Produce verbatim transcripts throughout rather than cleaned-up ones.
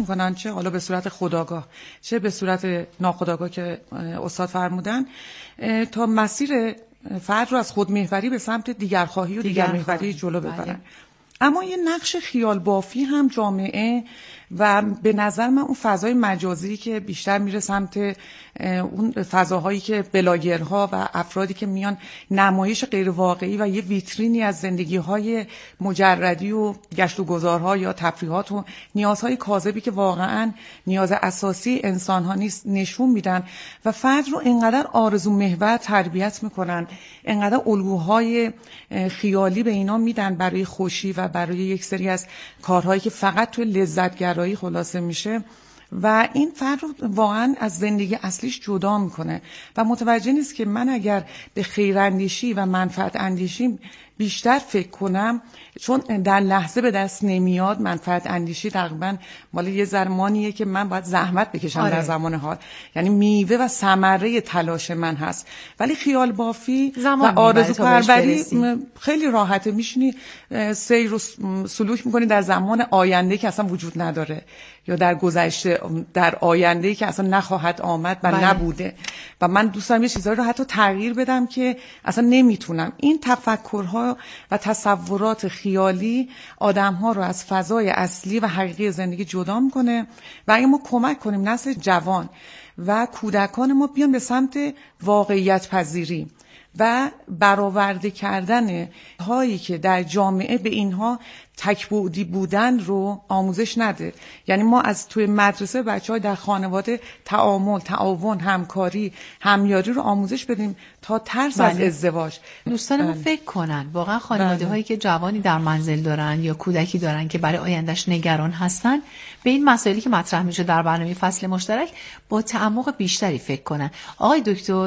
میکنن، چه حالا به صورت خودآگاه چه به صورت ناخودآگاه که استاد فرمودن، تا مسیر فرد رو از خودمحوری به سمت دیگرخواهی و دیگر محوری جلو ببرن. بله. اما یه نقش خیال بافی هم جامعه و به نظر من اون فضای مجازی که بیشتر میره سمت اون فضاهایی که بلاگرها و افرادی که میان نمایش غیر واقعی و یه ویترینی از زندگی‌های مجردی و گشت و گذارها یا تفریحات و نیازهای کاذبی که واقعاً نیاز اساسی انسان‌ها نیست نشون میدن و فرد رو انقدر آرزو محور تربیت میکنن، انقدر الگوهای خیالی به اینا میدن برای خوشی و برای یک سری از کارهایی که فقط توی لذتگرایی خلاصه میشه و این فرد رو واقعا از زندگی اصلیش جدا میکنه و متوجه نیست که من اگر به خیراندیشی و منفعت اندیشی بیشتر فکر کنم، چون در لحظه به دست نمیاد، منفعت اندیشی تقریبا مال یه زمانیه که من باید زحمت بکشم. آره. در زمان حال یعنی میوه و ثمره تلاش من هست، ولی خیال بافی و آرزو پروری خیلی راحته، میشینی سیر و سلوک میکنی در زمان آینده که اصلا وجود نداره یا در گذشته، در آینده که اصلا نخواهد آمد و بله. نبوده و من دوست دارم یه چیزایی رو حتی تغییر بدم که اصلا نمیتونم. این تفکرها و تصورات خیالی آدم‌ها رو از فضای اصلی و حقیقی زندگی جدا میکنه و اگه ما کمک کنیم نسل جوان و کودکان ما بیان به سمت واقعیت پذیری و برآورده کردن هایی که در جامعه به اینها تک‌بعدی بودن رو آموزش نده، یعنی ما از توی مدرسه بچه‌ها در خانواده تعامل، تعاون، همکاری، همیاری رو آموزش بدیم تا ترس بله. از ازدواج. دوستانمون بله. فکر کنن واقعا خانواده هایی بله. که جوانی در منزل دارن یا کودکی دارن که برای آیندهش نگران هستن، به این مسائلی که مطرح میشه در برنامه فصل مشترک با تعمق بیشتری فکر کنن. آقای دکتر،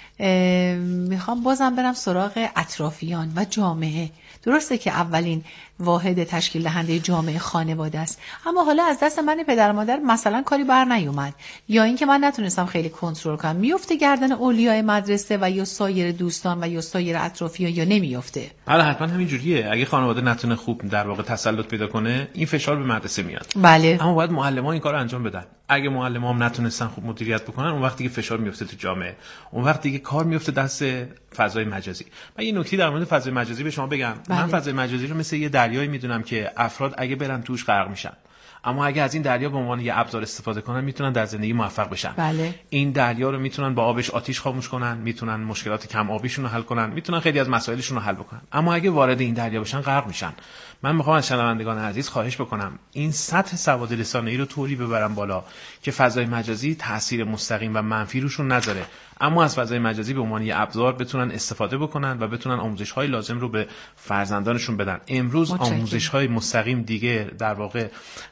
میخوام بازم برم سراغ اطرافیان و جامعه. درسته که اولین واحد تشکیل دهنده جامعه خانواده است، اما حالا از دست من پدر و مادر مثلا کاری بر نیومد یا اینکه من نتونستم خیلی کنترل کنم، میفته گردن اولیای مدرسه و یا سایر دوستان و یا سایر اطرافیان یا نمیفته؟ بله حتما همین جوریه. اگه خانواده نتونه خوب در واقع تسلط پیدا کنه، این فشار به مدرسه میاد. بله. اما باید معلم‌ها این کارو انجام بدن. اگه معلم‌ها هم نتونستن خوب مدیریت بکنن، اون وقتی که فشار میفته تو جامعه، اون وقتی که کار میفته دست فضای مجازی. من یه نکته در مورد فضای مجازی به شما بگم. بله. من فضای مجازی رو مثل یه دریایی میدونم که افراد اگه برن توش غرق میشن، اما اگه از این دریا به عنوان یه ابزار استفاده کنن میتونن در زندگی موفق بشن. بله. این دریا رو میتونن با آبش آتیش خاموش کنن، میتونن مشکلات کم آبیشون رو حل کنن، میتونن خیلی از مسائلشون رو حل بکنن، اما اگه وارد این دریا بشن غرق میشن. من میخوام از شنوندگان عزیز خواهش بکنم این سطح سواد رسانه‌ای رو طوری ببرن بالا که فضای مجازی تأثیر مستقیم و منفی روشون نذاره، اما از فضای مجازی به عنوان یه ابزار بتونن استفاده بکنن و بتونن آموزش‌های لازم رو به فرزندانشون بدن. امروز آموزش‌های مستقیم دیگه در واقع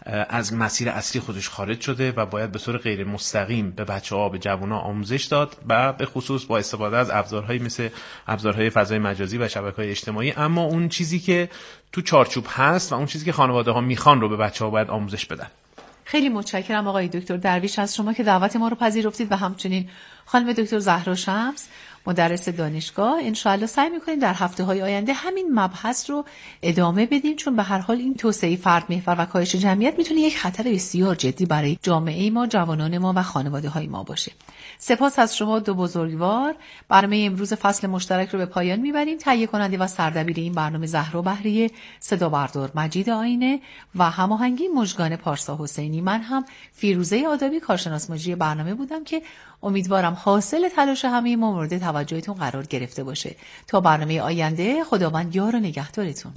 از مسیر اصلی خودش خارج شده و باید به طور غیر مستقیم به بچه‌ها، به جوان‌ها آموزش داد و به خصوص با استفاده از ابزارهایی مثل ابزارهای فضای مجازی و شبکه‌های اجتماعی. اما اون چیزی که تو چارچوب هست و اون چیزی که خانواده‌ها میخوان رو به بچه‌ها باید آموزش بدن. خیلی متشکرم آقای دکتر درویش از شما که دعوت ما رو پذیرفتید و همچنین خانم دکتر زهرا شمس مدرس دانشگاه. انشاءالله سعی میکنیم در هفته‌های آینده همین مبحث رو ادامه بدیم، چون به هر حال این توسعه فرد محور و کاهش جمعیت میتونه یک خطر بسیار جدی برای جامعه ما، جوانان ما و خانواده‌های ما باشه. سپاس از شما دو بزرگوار. برنامه امروز فصل مشترک رو به پایان میبریم. تهیه کننده و سردبیر این برنامه زهرا بهریه، صدا بردار مجید آینه و هماهنگی مژگان پارسا حسینی. من هم فیروزه آدابی کارشناس مجری برنامه بودم که امیدوارم حاصل تلاش همه ما مورد توجهتون قرار گرفته باشه. تا برنامه آینده، خداوند یار و نگهدارتون.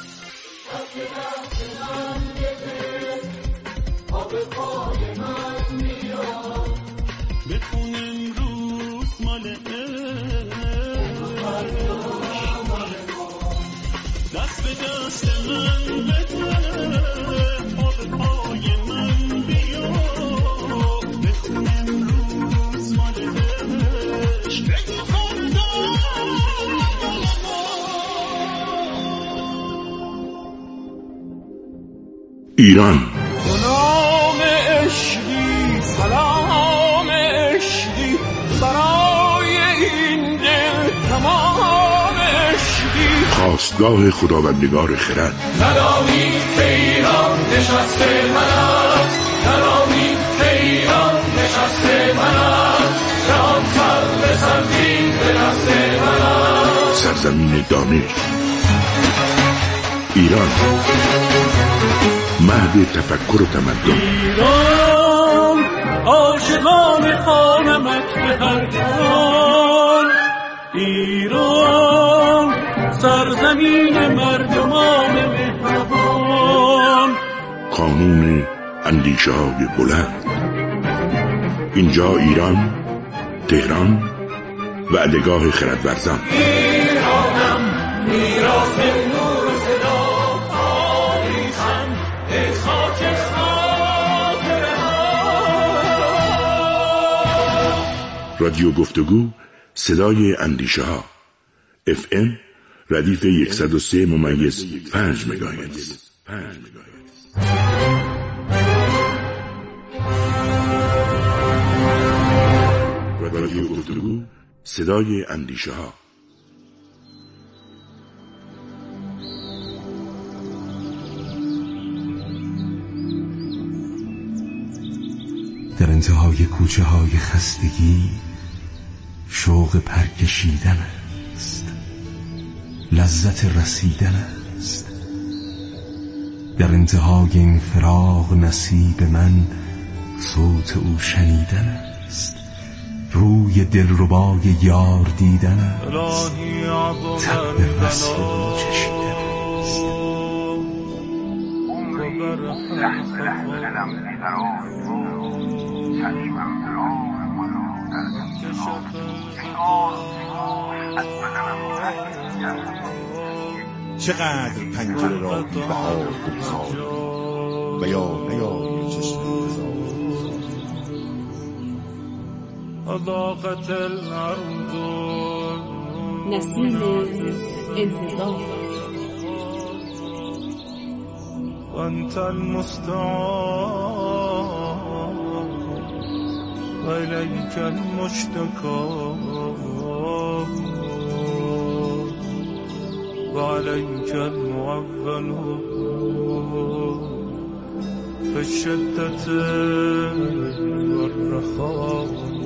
ایران نام عشقی، سلام عشقی، برای این دل تمام عشقی، خواستگاه خداوندگار خرد. ندانی که ایران نشسته من است، سرزمین دانش. ایران، مهد تفکر و تمدن. ایران، عاشقان خانمت به هر جان. ایران، سرزمین مردمان مهربان. قانون اندیشه های بلند. اینجا ایران، تهران، وعدگاه خردورزان. ایرانم، میراث نور و صدا، تاریخم، ای خاک خاطره ها. رادیو گفتگو، صدای اندیشه ها. اف ام ردیف صد و سه ممیز پنج مگاهرتز. رادیو گفتگو، صدای اندیشه ها. در انتهای کوچه های خستگی شوق پرکشیدن است، لذت رسیدن است. در انتهای این فراق نصیب من صوت او شنیدن است، روی دلربای یار دیدن است، طعم وصل او چشیدن است. لحظه لحظه قدم بیقرار چشمم راه منو در انتظار انگار از بدنم چقدر پنجره را بی بهار بگذار و یا نیای چشم اضاقت الارض نسیم انتظار وانت المستعان و الیک المشتکا و علیک المعول فی الشدة والرخاء.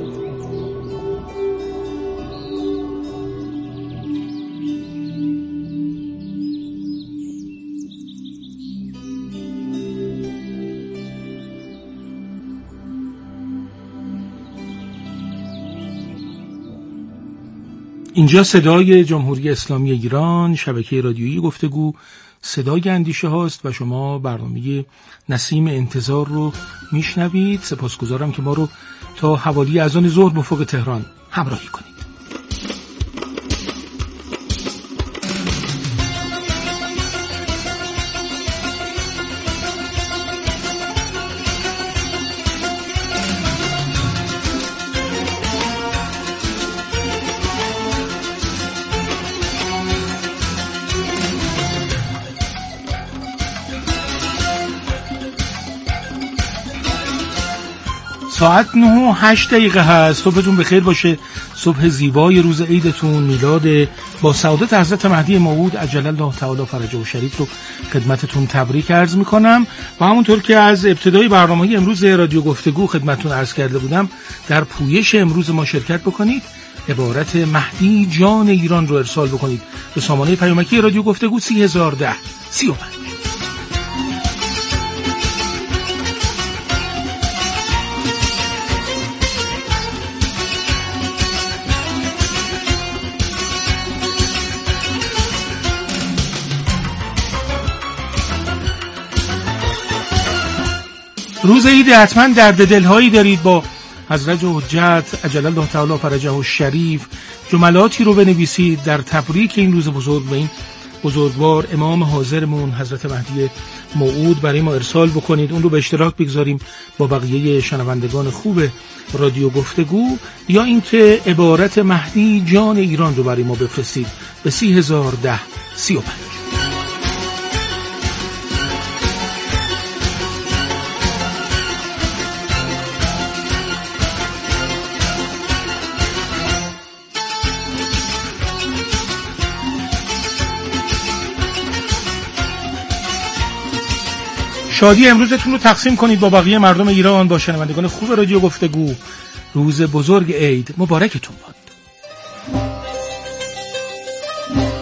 اینجا صدای جمهوری اسلامی ایران، شبکه رادیویی گفتگو، صدای اندیشه هاست و شما برنامه نسیم انتظار رو میشنوید. سپاسگزارم که ما رو تا حوالی اذان ظهر به افق تهران همراهی کنید. ساعت نه و هشت دقیقه هست. صبحتون بخیر باشه. صبح زیبای روز عیدتون، میلاد با سعادت حضرت مهدی موعود عجل الله تعالی فرجه و شریف رو خدمتتون تبریک عرض میکنم. و همونطور که از ابتدای برنامه امروز رادیو گفتگو خدمتتون عرض کرده بودم، در پویش امروز ما شرکت بکنید. عبارت مهدی جان ایران رو ارسال بکنید به سامانه پیامکی رادیو گفتگو سی هزار و ده سی و پنج. روز عید حتما درد دلهایی دارید. با حضرت حجت عجل الله تعالی فرجه و شریف جملاتی رو بنویسید در تبریک این روز بزرگ به این بزرگوار امام حاضرمون حضرت مهدی موعود برای ما ارسال بکنید. اون رو به اشتراک بگذاریم با بقیه شنوندگان خوب رادیو گفتگو، یا اینکه عبارت مهدی جان ایران رو برای ما بفرستید به سی هزار و ده سی و پنج. شادی امروزتون رو تقسیم کنید با بقیه مردم ایران، با شنوندگان خوب رادیو گفتگو. روز بزرگ عید مبارکتون باد.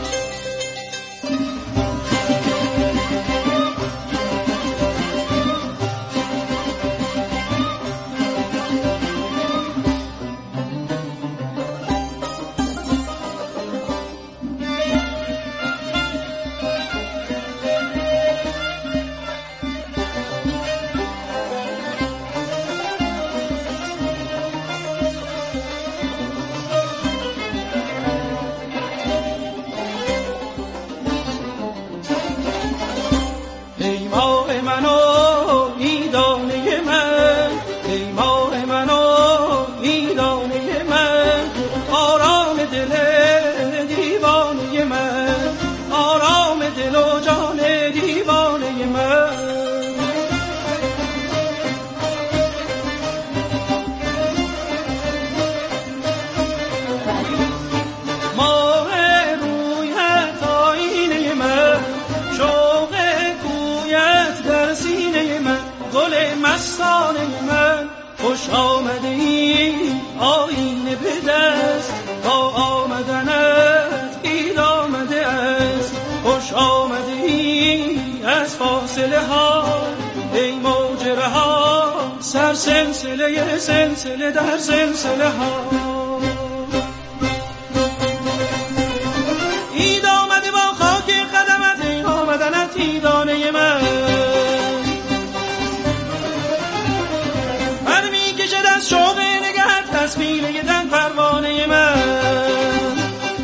مستانه من خوش آمده ای آینه به دست تا آمدنت اید آمده است خوش آمده ای از فاصله ها ای موج رها سر سلسله سلسله در سلسله ها اید آمده با خاک قدمت ای آمدنت ایدانه من برمی کشد از شوق نگهت تصویره دن پروانه من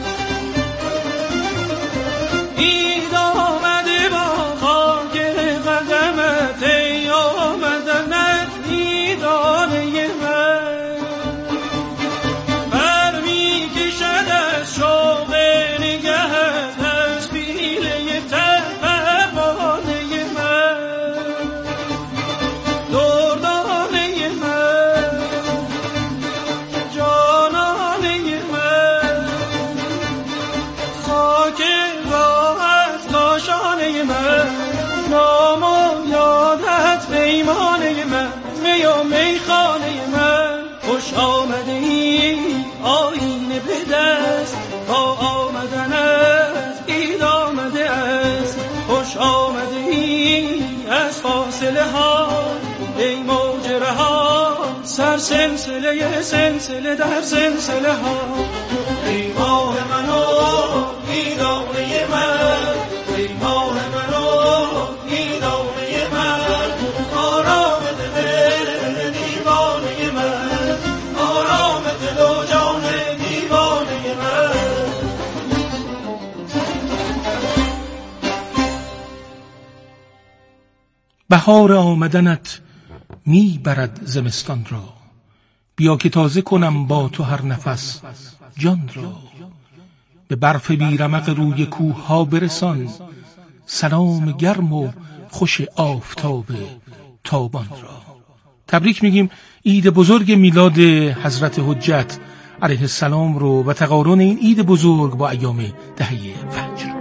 اید آمده با خاک قدمت ای آمدنت ایدانه من برمی کشد از شوق نگهت تصویره دن پروانه من دردانه من جانانه من خاک راحت کاشانه من نام و یادت پیمانه من می و میخانه من خوش آمده ای آینه به دست تا آمدنت اید آمده است خوش آمده ای از فاصله ها ای موج رها سر سلسله سلسله در سلسله ها ای ماه منو ایدانه من ای ماه منو ایدانه من آرام دل دیوانه من آرام دل و جان دیوانه من بهار آمدنت می برد زمستان را بیا که تازه کنم با تو هر نفس جان را به برف بیرمق روی کوه ها برسان سلام گرم و خوش آفتاب تابان را. تبریک میگیم عید بزرگ میلاد حضرت حجت علیه السلام رو و تقارن این عید بزرگ با ایام دهه فجر.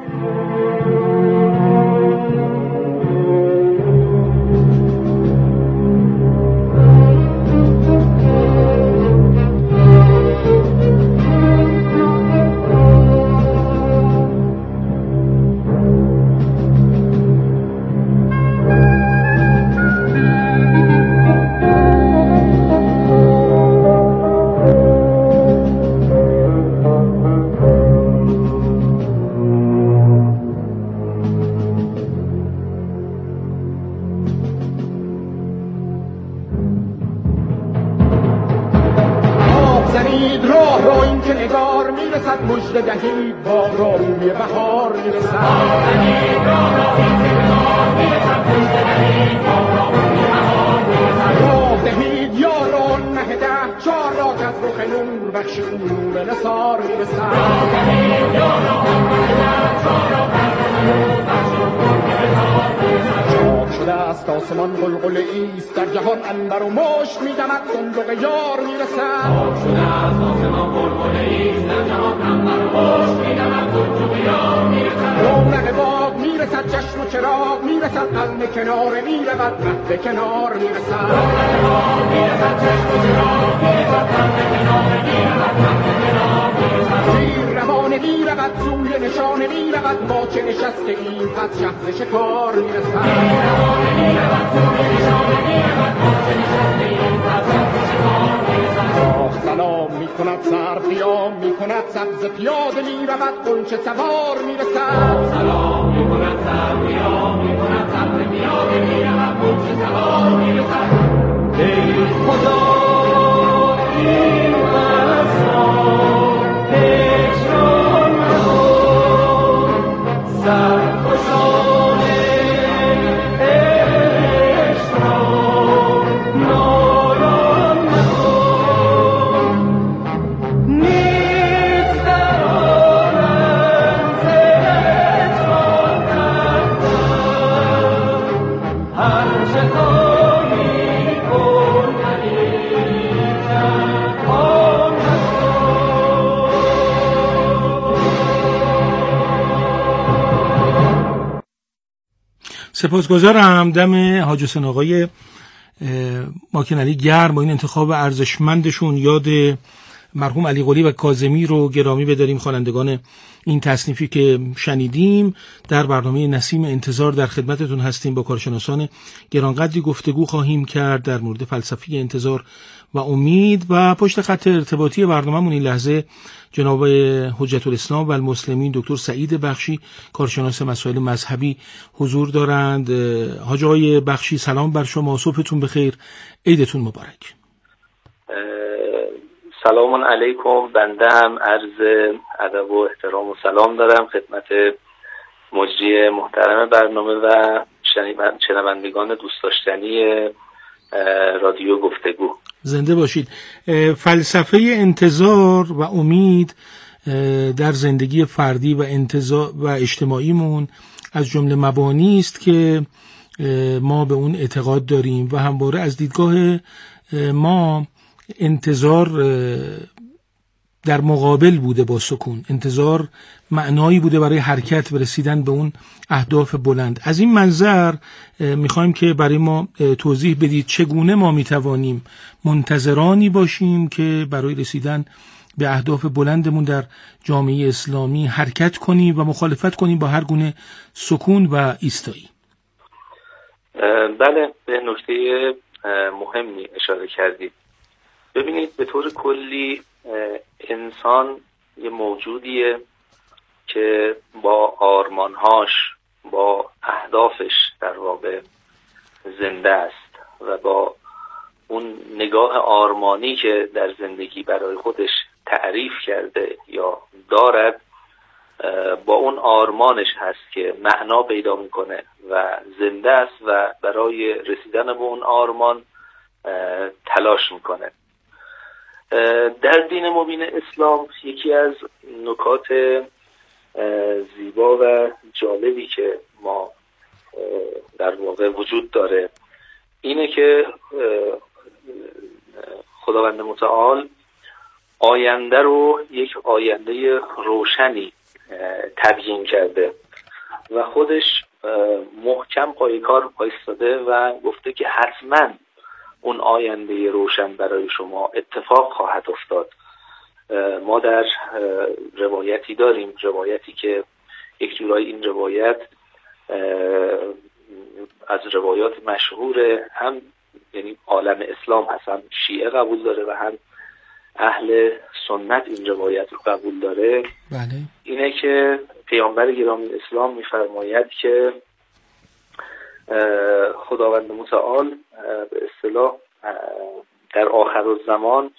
دهید با رامی بهار میرسد راه دهید یاران نه ده چار را که از رخ نور بخش نور نثار میرسد چاک شده است آسمان قلقله ایست در جهان انبر و مشت میدمد صندوق یار میرسد چاک شده است آسمان قلقله ایست در جهان انبر و مشت میدمد صندوق یار میرسد رونق باغ میرسد چشم و چراغ میرسد قلم کنار میرود مهد کنار میرسد رونق باغ میرسد چشم و چراغ میرسد قلم کنار میرود مهد کنار میرسد زیر روانه میرود سوی نشانه میرود ما چه نشسته ایم پس شهر شکار میرسد سلام می کند سر قیام می کند سبز پیاده می رود قنچه سوار می رسد سلام می کند سر قیام می کند سبز پیاده می رود قنچه سوار می رسد ای خدا این مسار هجران مدار سرخوشانه سپاسگزارم. دم حاج حسین آقای ماکن علی گرم با این انتخاب ارزشمندشون یاد مرحوم علی قلی و کاظمی رو گرامی بداریم. خوانندگان این تصنیفی که شنیدیم در برنامه نسیم انتظار در خدمتتون هستیم. با کارشناسان گرانقدری گفتگو خواهیم کرد در مورد فلسفه انتظار و امید. و پشت خط ارتباطی برنامه‌مون این لحظه جناب حجت الاسلام و المسلمین دکتر سعید بخشی، کارشناس مسائل مذهبی حضور دارند. حاج آقای بخشی سلام بر شما، صبحتون بخیر، عیدتون مبارک. سلام علیکم. بنده هم عرض ادب و احترام و سلام دارم خدمت مجری محترم برنامه و شنوندگان دوست داشتنی رادیو گفتگو. زنده باشید. فلسفه انتظار و امید در زندگی فردی و انتظار و اجتماعیمون از جمله مبانی است که ما به اون اعتقاد داریم و همواره از دیدگاه ما انتظار در مقابل بوده با سکون. انتظار معنایی بوده برای حرکت و رسیدن به اون اهداف بلند. از این منظر میخوایم که برای ما توضیح بدید چگونه ما میتوانیم منتظرانی باشیم که برای رسیدن به اهداف بلندمون در جامعه اسلامی حرکت کنیم و مخالفت کنیم با هر گونه سکون و ایستایی. بله، به نکته مهمی اشاره کردید. ببینید، به طور کلی انسان یه موجودیه که با آرمانهاش، با اهدافش در واقع زنده است و با اون نگاه آرمانی که در زندگی برای خودش تعریف کرده یا دارد، با اون آرمانش هست که معنا پیدا میکنه و زنده است و برای رسیدن به اون آرمان تلاش میکنه. در دین مبین اسلام یکی از نکات زیبا و جالبی که ما در واقع وجود داره اینه که خداوند متعال آینده رو یک آینده روشنی تبیین کرده و خودش محکم پای کار ایستاده و گفته که حتما اون آینده روشن برای شما اتفاق خواهد افتاد. ما در روایتی داریم، روایتی که یک جورایی این روایت از روایات مشهور هم یعنی عالم اسلام هست، هم شیعه قبول داره و هم اهل سنت این روایت رو قبول داره. بله. اینه که پیامبر گرامی اسلام میفرماید که خداوند متعال به اصطلاح در آخرالزمان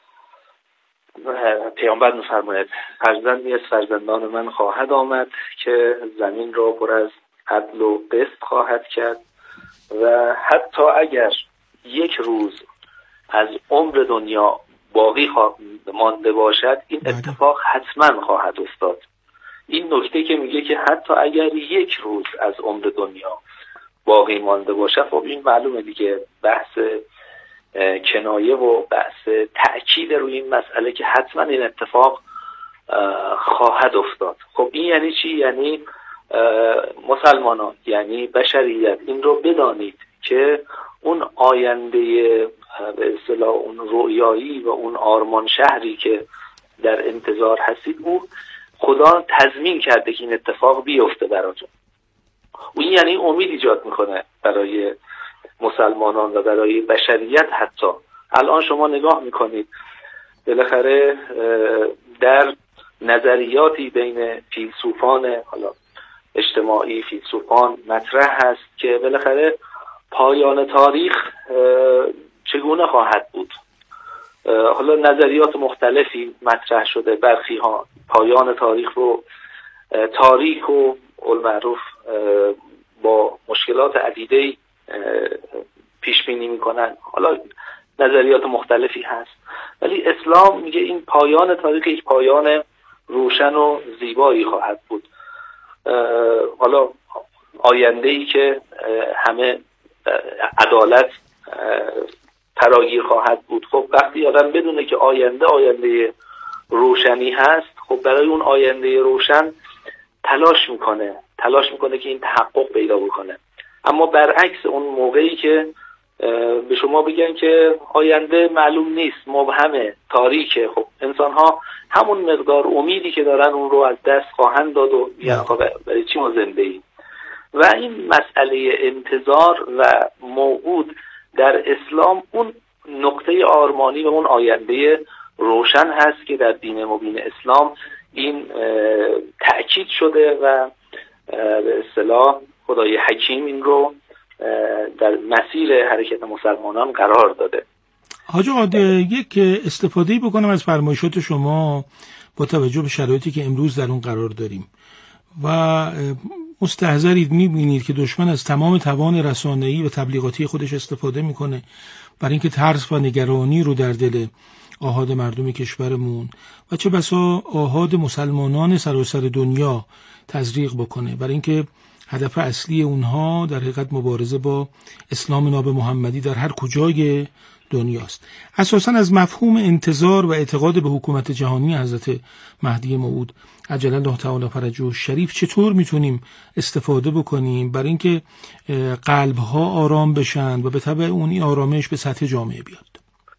پیامبر میفرماید فرزندی از فرزندان من خواهد آمد که زمین را پر از عدل و قسط خواهد کرد و حتی اگر یک روز از عمر دنیا باقی مانده باشد این اتفاق حتما خواهد افتاد. این نکته که میگه که حتی اگر یک روز از عمر دنیا باقی مانده باشه، خب این معلومه دیگه بحث کنایه و بحث تأکید روی این مسئله که حتما این اتفاق خواهد افتاد. خب این یعنی چی؟ یعنی مسلمانان، یعنی بشریت این رو بدانید که اون آینده به اصطلاح اون رویایی و اون آرمان شهری که در انتظار هستید او خدا تضمین کرده که این اتفاق بیفته براتون. این یعنی امید ایجاد میکنه برای مسلمانان و برای بشریت. حتی الان شما نگاه میکنید بالاخره در نظریاتی بین فیلسوفان حالا اجتماعی، فیلسوفان مطرح هست که بالاخره پایان تاریخ چگونه خواهد بود. حالا نظریات مختلفی مطرح شده. برخی ها پایان تاریخ رو تاریک و المعروف با مشکلات عدیده‌ای پیش بینی میکنن. حالا نظریات مختلفی هست، ولی اسلام میگه این پایان تاریخ یک پایان روشن و زیبایی خواهد بود. حالا آینده‌ای که همه عدالت فراگیر خواهد بود. خب وقتی آدم بدونه که آینده آینده روشنی هست، خب برای اون آینده روشن تلاش میکنه تلاش میکنه که این تحقق پیدا بکنه. اما برعکس اون موقعی که به شما بگن که آینده معلوم نیست، مبهمه، تاریکه. خب انسان ها همون مقدار امیدی که دارن اون رو از دست خواهند داد و یعنی برای چی ما زنده ایم. و این مسئله انتظار و موعود در اسلام اون نقطه آرمانی و اون آینده روشن هست که در دین مبین اسلام این تأکید شده و به اصطلاح خدای حکیم این رو در مسیر حرکت مسلمانان قرار داده. حاج آقا یک استفاده‌ای بکنم از فرمایشات شما با توجه به شرایطی که امروز در اون قرار داریم و مستحضرید، می‌بینید که دشمن از تمام توان رسانه‌ای و تبلیغاتی خودش استفاده میکنه برای اینکه ترس و نگرانی رو در دل آحاد مردم کشورمون و چه بسا آحاد مسلمانان سراسر دنیا تزریق بکنه، برای اینکه هدف اصلی اونها در حقیقت مبارزه با اسلام ناب محمدی در هر کجای دنیاست. اساساً از مفهوم انتظار و اعتقاد به حکومت جهانی حضرت مهدی موعود عجل الله تعالی فرجه الشریف چطور میتونیم استفاده بکنیم برای اینکه قلب‌ها آرام بشن و به تبع اون آرامش به سطح جامعه بیاد؟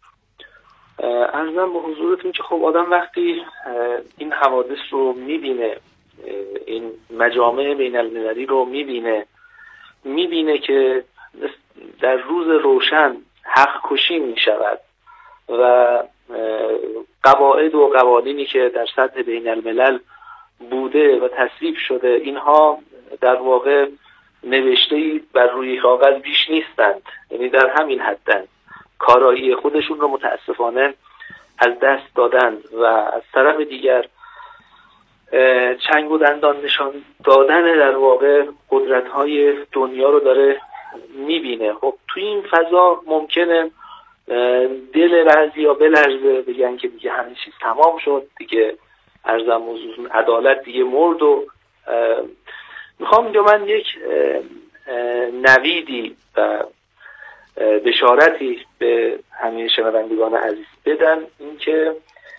عرضم به حضورتون که خب آدم وقتی این حوادث رو میبینه، این مجامع بین المللی رو میبینه، میبینه که در روز روشن حق کشی میشود و قواعد و قوانینی که در سطح بین الملل بوده و تصویب شده اینها در واقع نوشته‌ای بر روی کاغذ بیش نیستند، یعنی در همین حدن، کارایی خودشون رو متاسفانه از دست دادند و از طرف دیگر چنگ و دندان نشان دادن در واقع قدرت‌های دنیا رو داره میبینه. خب توی این فضا ممکنه دل بعضیا بلرزه، بگن که دیگه همه چیز تمام شد، دیگه ارزم موضوع عدالت دیگه مرد. و میخوام اینجا من یک نویدی و بشارتی به همه شنوندگان عزیز بدم، این که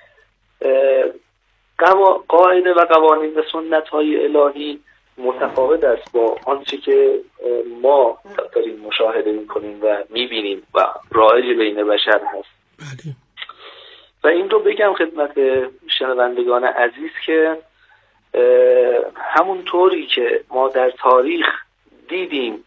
قاعده و قوانین و سنت های الهی متفاوت است با آنچه که ما داریم مشاهده میکنیم و میبینیم و رایج بین بشر هست. بله. و این رو بگم خدمت شنوندگان عزیز که همون طوری که ما در تاریخ دیدیم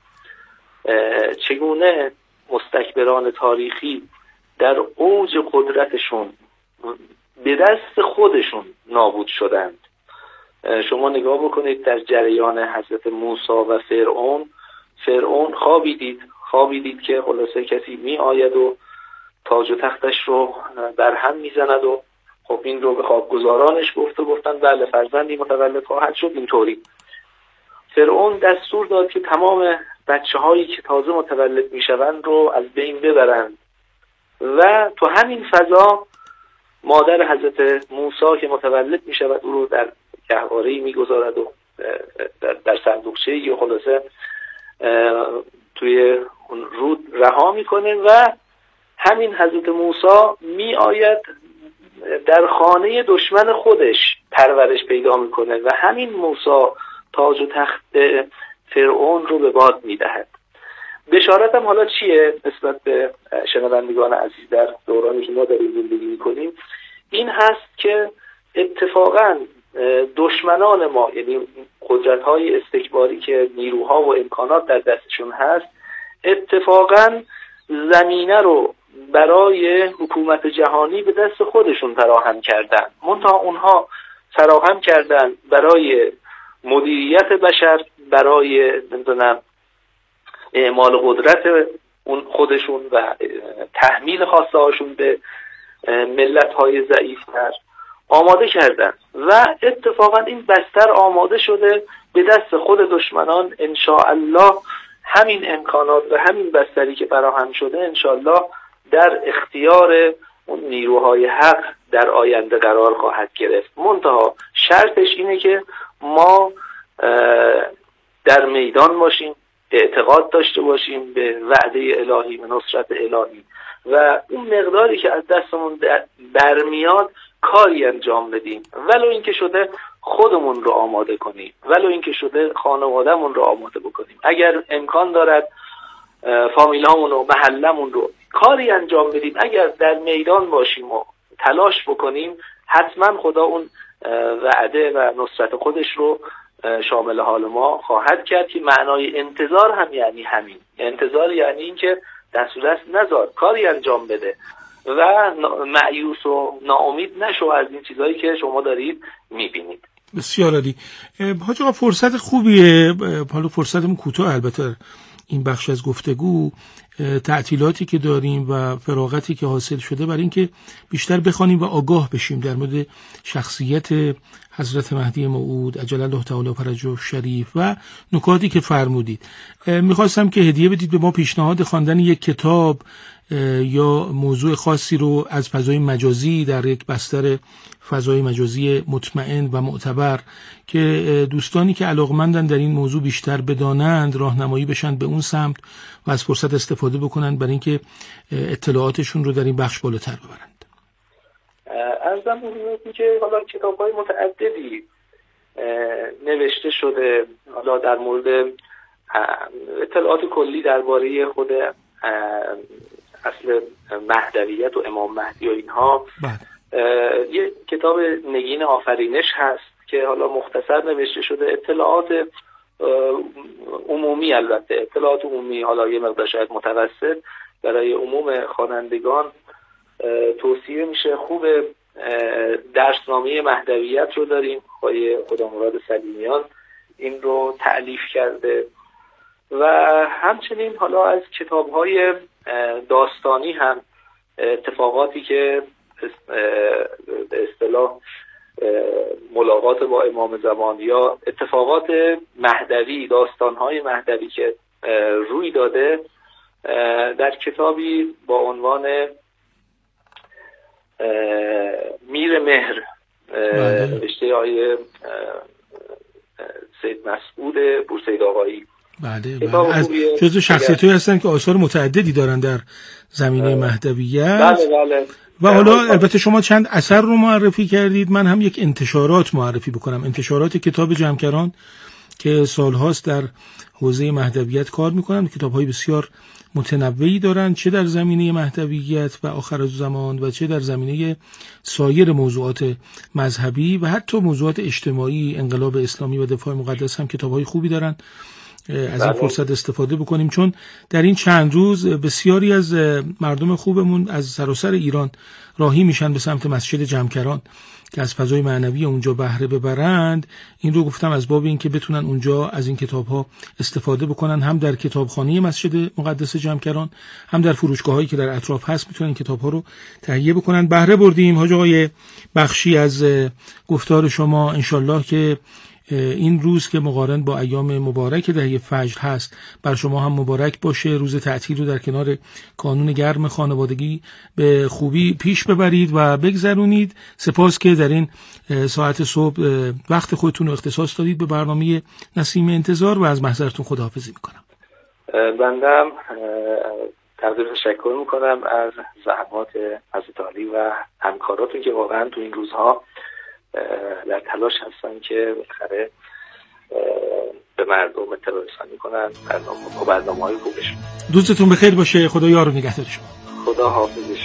چگونه مستکبران تاریخی در اوج قدرتشون به دست خودشون نابود شدند. شما نگاه بکنید در جریان حضرت موسی و فرعون، فرعون خوابی دید خوابی دید که خلاصه کسی می آید و تاج و تختش رو بر هم می زند و خب این رو به خوابگزارانش گفت و گفتن بله فرزندی متولد خواهد شد. اینطوری فرعون دستور داد که تمام بچه هایی که تازه متولد می شوند رو از بین ببرند و تو همین فضا مادر حضرت موسی که متولد می شود او رو در گهواره‌ای می گذارد و در, در صندوقچه‌ای و خلاصه توی اون رود رها می کنه و همین حضرت موسی می آید در خانه دشمن خودش پرورش پیدا می کنه و همین موسی تاج و تخت فرعون رو به باد می دهد. بشارتم حالا چیه نسبت به شنوندگان عزیز در دورانی که ما داریم زندگی می کنیم؟ این هست که اتفاقاً دشمنان ما، یعنی قدرت‌های استکباری که نیروها و امکانات در دستشون هست، اتفاقاً زمینه رو برای حکومت جهانی به دست خودشون فراهم کردن. منتها اونها فراهم کردن برای مدیریت بشر، برای نمیدونم اعمال قدرت اون خودشون و تحمیل خواسته هاشون به ملت های ضعیفتر آماده کردن و اتفاقا این بستر آماده شده به دست خود دشمنان. انشاءالله همین امکانات و همین بستری که فراهم شده انشاءالله در اختیار اون نیروهای حق در آینده قرار خواهد گرفت. منتها شرطش اینه که ما در میدان باشیم، اعتقاد داشته باشیم به وعده الهی و نصرت الهی و اون مقداری که از دستمون برمیاد کاری انجام بدیم، ولو اینکه شده خودمون رو آماده کنیم، ولو اینکه شده خانوادهمون رو آماده بکنیم. اگر امکان دارد فامیلامون رو، محلمون رو کاری انجام بدیم، اگر در میدان باشیم و تلاش بکنیم، حتما خدا اون وعده و نصرت خودش رو شامل حال ما خواهد کرد که معنای انتظار هم یعنی همین. انتظار یعنی این که دست و دست نذار، کاری انجام بده و مایوس و ناامید نشو از این چیزهایی که شما دارید میبینید. بسیار عالی. حاج آقا فرصت خوبیه، حالا فرصتمون کوتاه البته این بخش از گفتگو، تعطیلاتی که داریم و فراغتی که حاصل شده برای اینکه بیشتر بخوانیم و آگاه بشیم در مورد شخصیت حضرت مهدی موعود عجل الله تعالی فرجه شریف و نکاتی که فرمودید. میخواستم که هدیه بدید به ما پیشنهاد خواندن یک کتاب یا موضوع خاصی رو از فضای مجازی در یک بستر فضای مجازی مطمئن و معتبر که دوستانی که علاقمندن در این موضوع بیشتر بدانند راهنمایی بشن به اون سمت و از فرصت استفاده بکنن برای اینکه اطلاعاتشون رو در این بخش بالاتر ببرند. عرضم بودیم که حالا کتاب‌های متعددی نوشته شده، حالا در مورد اطلاعات کلی درباره خود اصل مهدویت و امام مهدی و اینها. یه کتاب نگین آفرینش هست که حالا مختصر نوشته شده، اطلاعات عمومی، البته اطلاعات عمومی، حالا یه مقدار شاید متوسط برای عموم خوانندگان توصیه میشه. خوب درسنامه مهدویت رو داریم، آقای خدامراد سلیمیان این رو تألیف کرده و همچنین حالا از کتاب‌های داستانی هم اتفاقاتی که به اصطلاح ملاقات با امام زمان یا اتفاقات مهدوی، داستان‌های مهدوی که روی داده در کتابی با عنوان میر مهر نوشته آقای سید مسعود بورسعید آقایی. بله بله. از جزو شخصیت‌هایی هستن که آثار متعددی دارن در زمینه مهدویت. بله بله. و حالا البته شما چند اثر رو معرفی کردید، من هم یک انتشارات معرفی بکنم. انتشارات کتاب جمکران که سالهاست در حوزه مهدویت کار میکنن، کتاب‌های بسیار متنوعی دارن، چه در زمینه مهدویت و آخرالزمان و چه در زمینه سایر موضوعات مذهبی و حتی موضوعات اجتماعی، انقلاب اسلامی و دفاع مقدس هم کتاب‌های خوبی دارن. از این فرصت استفاده بکنیم چون در این چند روز بسیاری از مردم خوبمون از سراسر ایران راهی میشن به سمت مسجد جمکران که از فضای معنوی اونجا بهره ببرند. این رو گفتم از باب این که بتونن اونجا از این کتاب‌ها استفاده بکنن، هم در کتابخانه مسجد مقدس جمکران، هم در فروشگاه‌هایی که در اطراف هست میتونن کتاب‌ها رو تهیه بکنن. بهره بردیم حاج آقای بخشی از گفتار شما، انشالله که این روز که مقارن با ایام مبارک دهه فجر هست بر شما هم مبارک باشه. روز تعطیل رو در کنار کانون گرم خانوادگی به خوبی پیش ببرید و بگذرونید. سپاس که در این ساعت صبح وقت خودتون رو اختصاص دادید به برنامه نسیم انتظار و از محضرتون خداحافظی میکنم. بندم تقدیر تشکر میکنم از زحمات حضرت علی و همکاراتون که واقعا تو این روزها در تلاش هستن که بالاخره به مردم اطلاع رسانی کنن برنامه و برنامه‌های خوبشون. دوستتون بخیر باشه. خدا یار و نگهدار شما. خدا حافظ شما.